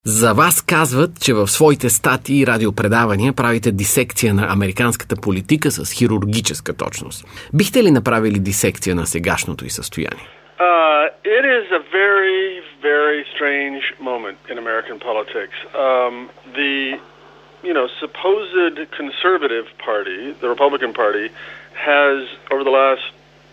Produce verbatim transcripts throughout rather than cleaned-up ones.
За вас казват, че в своите статии и радиопредавания правите дисекция на американската политика с хирургическа точност. Бихте ли направили дисекция на сегашното й състояние? Uh, it is a very, very strange moment in American politics. Um, the, you know, supposed conservative party, the Republican Party, has over the last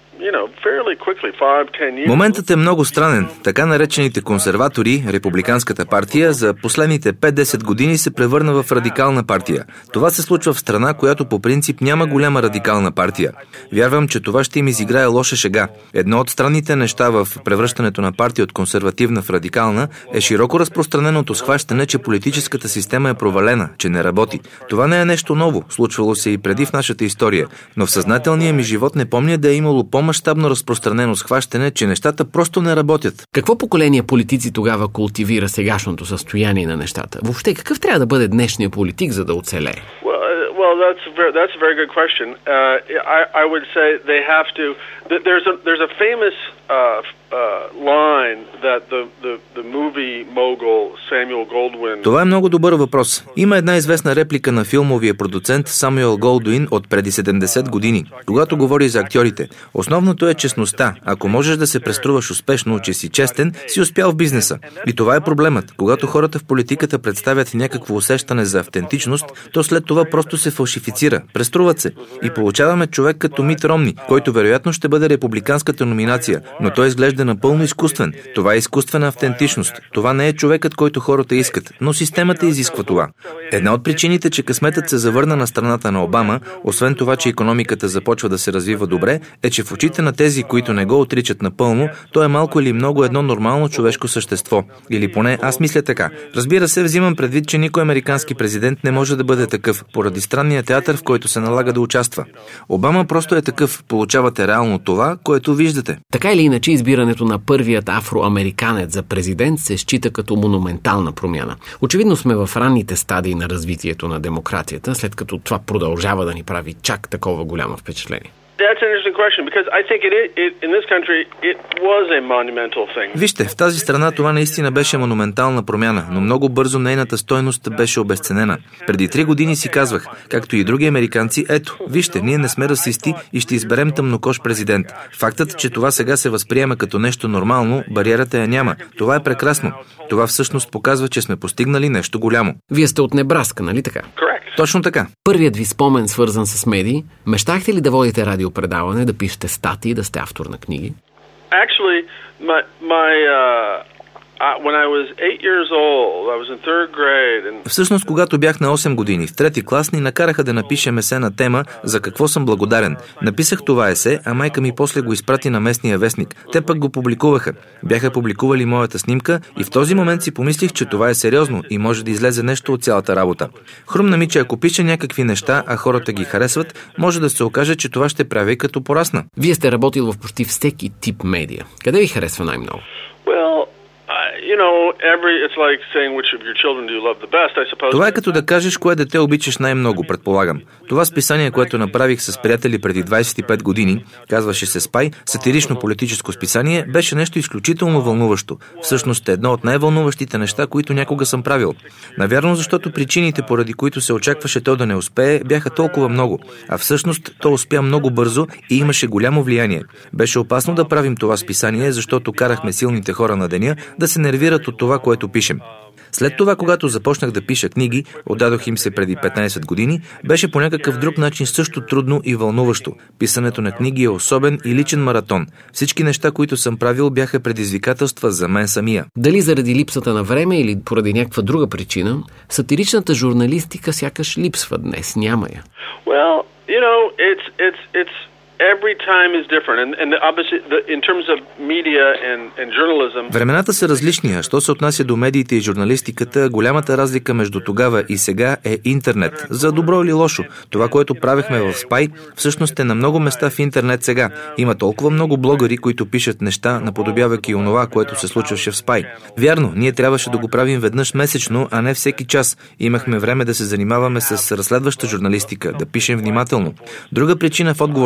Моментът е много странен. Така наречените консерватори, републиканската партия, за последните пет-десет години се превърна в радикална партия. Това се случва в страна, която по принцип няма голяма радикална партия. Вярвам, че това ще им изиграе лоша шега. Едно от странните неща в превръщането на партия от консервативна в радикална е широко разпространеното схващане, че политическата система е провалена, че не работи. Това не е нещо ново, случвало се и преди в нашата история, но в съзнателния ми живот не помня да е имало по мащабно разпространено схващане, че нещата просто не работят. Какво поколение политици тогава култивира сегашното състояние на нещата? Въобще, какъв трябва да бъде днешният политик, за да оцелее? Well, well that's a very, that's a very good question. Uh, I, I would say they have to. There's a there's a famous uh, uh, line that the the the movie mogul Samuel Goldwyn. Това е много добър въпрос. Има една известна реплика на филмовия продуцент Самюел Голдуин от преди седемдесет години, когато говори за актьорите. Основното е честността. Ако можеш да се преструваш успешно, че си честен, си успял в бизнеса. И това е проблемът. Когато хората в политиката представят някакво усещане за автентичност, то след това просто се фалшифицира, преструват се. И получаваме човек като Мит Ромни, който вероятно ще бъде републиканската номинация, но той изглежда напълно изкуствен. Това е изкуствена автентичност. Това не е човекът, който хората искат, но системата изисква това. Една от причините, че късметът се завърна на страната на Обама, освен това, че икономиката започва да се развива добре, е, че в очите на тези, които не го отричат напълно, то е малко или много едно нормално човешко същество. Или поне аз мисля така. Разбира се, взимам предвид, че никой американски президент не може да бъде такъв, поради странния театър, в който се налага да участва. Обама просто е такъв. Получавате реално това, което виждате. Така или иначе, избирането на първият афроамериканец за президент се счита като монументална промяна. Очевидно сме в ранните стадии на развитието на демокрацията, след като това продължава да ни прави чак такова голямо впечатление. That's an interesting question because I think it, it in this country it was a monumental thing. Вижте, в тази страна това наистина беше монументална промяна, но много бързо нейната стойност беше обезценена. Преди три години си казвах, както и други американци, ето, вижте, ние не сме расисти и ще изберем тъмнокож президент. Фактът, че това сега се възприема като нещо нормално, бариерата я няма. Това е прекрасно. Това всъщност показва, че сме постигнали нещо голямо. Вие сте от Небраска, нали така? Точно така. Първият ви спомен, свързан с медии, мечтахте ли да водите радиопредаване, да пишете статии, да сте автор на книги? Actually, my, my, uh... When I was eight years old, I was in third grade and... Всъщност, когато бях на осем години, в трети клас ни накараха да напишем есе на тема "За какво съм благодарен". Написах това есе, а майка ми после го изпрати на местния вестник. Те пък го публикуваха. Бяха публикували моята снимка и в този момент си помислих, че това е сериозно и може да излезе нещо от цялата работа. Хрумна ми, че ако пиша някакви неща, а хората ги харесват, може да се окаже, че това ще правя и като порасна. Вие сте работил в почти всеки тип медия. Къде ви харесва най-много? Well, You know, every, it's like saying which of your children do you love the best, I suppose. Това е като да кажеш кое дете обичаш най-много, предполагам. Това списание, което направих с приятели преди двадесет и пет години, казваше се Спай, сатирично политическо списание, беше нещо изключително вълнуващо. Всъщност е едно от най-вълнуващите неща, които някога съм правил. Навярно, защото причините, поради които се очакваше то да не успее, бяха толкова много, а всъщност то успя много бързо и имаше голямо влияние. Беше опасно да правим това списание, защото карахме силните хора на деня да се нервират от това, което пишем. След това, когато започнах да пиша книги, отдадох им се преди петнадесет години, беше по някакъв друг начин също трудно и вълнуващо. Писането на книги е особен и личен маратон. Всички неща, които съм правил, бяха предизвикателства за мен самия. Дали заради липсата на време или поради някаква друга причина, сатиричната журналистика сякаш липсва днес, няма я. Well, you know, it's it's it's every time is different and and obviously the, in terms of media and and journalism. Времената са различни, а що се отнася до медиите и журналистиката, голямата разлика между тогава и сега е интернет. За добро или лошо. Това, което правехме в Спай, всъщност е на много места в интернет сега. Има толкова много блогъри, които пишат неща, наподобявайки онова, което се случваше в Спай. Вярно, ние трябваше да го правим веднъж месечно, а не всеки час. Имахме време да се занимаваме с разследваща журналистика, да пишем внимателно. Друга причина в отговор на вашия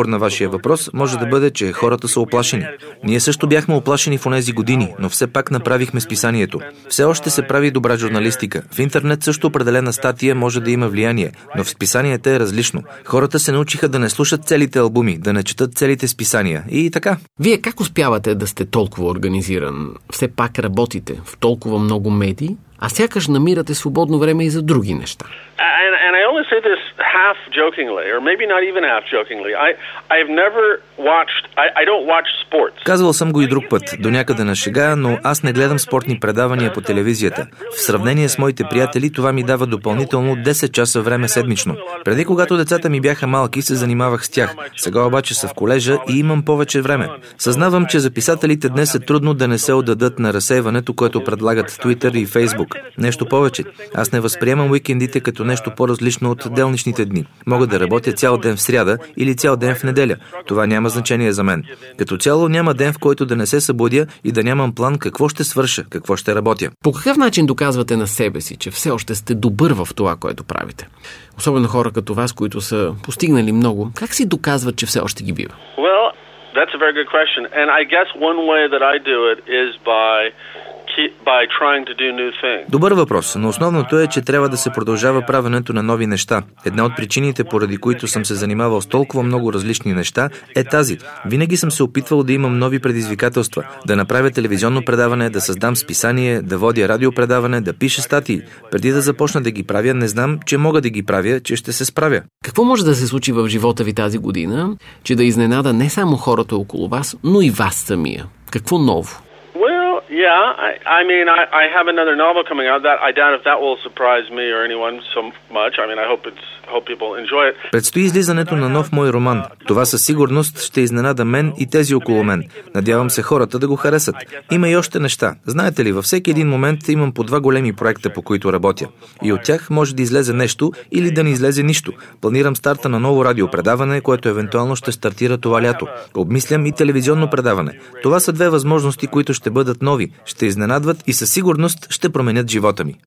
вашия въпрос може да бъде, че хората са оплашени. Ние също бяхме оплашени в онези години, но все пак направихме списанието. Все още се прави добра журналистика. В интернет също определена статия може да има влияние, но в списанията е различно. Хората се научиха да не слушат целите албуми, да не четат целите списания и така. Вие как успявате да сте толкова организиран? Все пак работите в толкова много медии, а сякаш намирате свободно време и за други неща. And, and I only say this half jokingly, or maybe not even half jokingly. I I've never watched. I, I don't watch sports. Казвал съм го и друг път, до някъде на шега, но аз не гледам спортни предавания по телевизията. В сравнение с моите приятели, това ми дава допълнително десет часа време седмично. Преди, когато децата ми бяха малки, се занимавах с тях. Сега обаче са в колежа и имам повече време. Съзнавам, че за писателите днес е трудно да не се отдадат на разсейването, което предлагат Twitter и Facebook. Нещо повече. Аз не възприемам уикендите като нещо по-различно от делничните дни. Мога да работя цял ден в сряда или цял ден в неделя. Това няма значение за мен. Като цяло няма ден, в който да не се събудя и да нямам план какво ще свърша, какво ще работя. По какъв начин доказвате на себе си, че все още сте добър в това, което правите? Особено хора като вас, които са постигнали много. Как си доказват, че все още ги бива? Well, that's a very good question. And I guess one way that I do it is by by trying to do new things. Добър въпрос, но основното е, че трябва да се продължава правенето на нови неща. Една от причините, поради които съм се занимавал с толкова много различни неща, е тази. Винаги съм се опитвал да имам нови предизвикателства, да направя телевизионно предаване, да създам списание, да водя радиопредаване, да пиша статии. Преди да започна да ги правя, не знам, че мога да ги правя, че ще се справя. Какво може да се случи в живота ви тази година, че да изненада не само хората около вас, но и вас самия? Какво ново? Yeah, I, I mean, I, I have another novel coming out. That I doubt if that will surprise me or anyone so much. I mean, I hope it's hope people enjoy it. Предстои излизането на нов мой роман. Това със сигурност ще изненада мен и тези около мен. Надявам се хората да го харесат. Има и още неща. Знаете ли, във всеки един момент имам по два големи проекта, по които работя. И от тях може да излезе нещо или да не излезе нищо. Планирам старта на ново радиопредаване, което евентуално ще стартира това лято. Обмислям и телевизионно предаване. Това са две възможности, които ще бъдат нови, ще изненадват и със сигурност ще променят живота ми.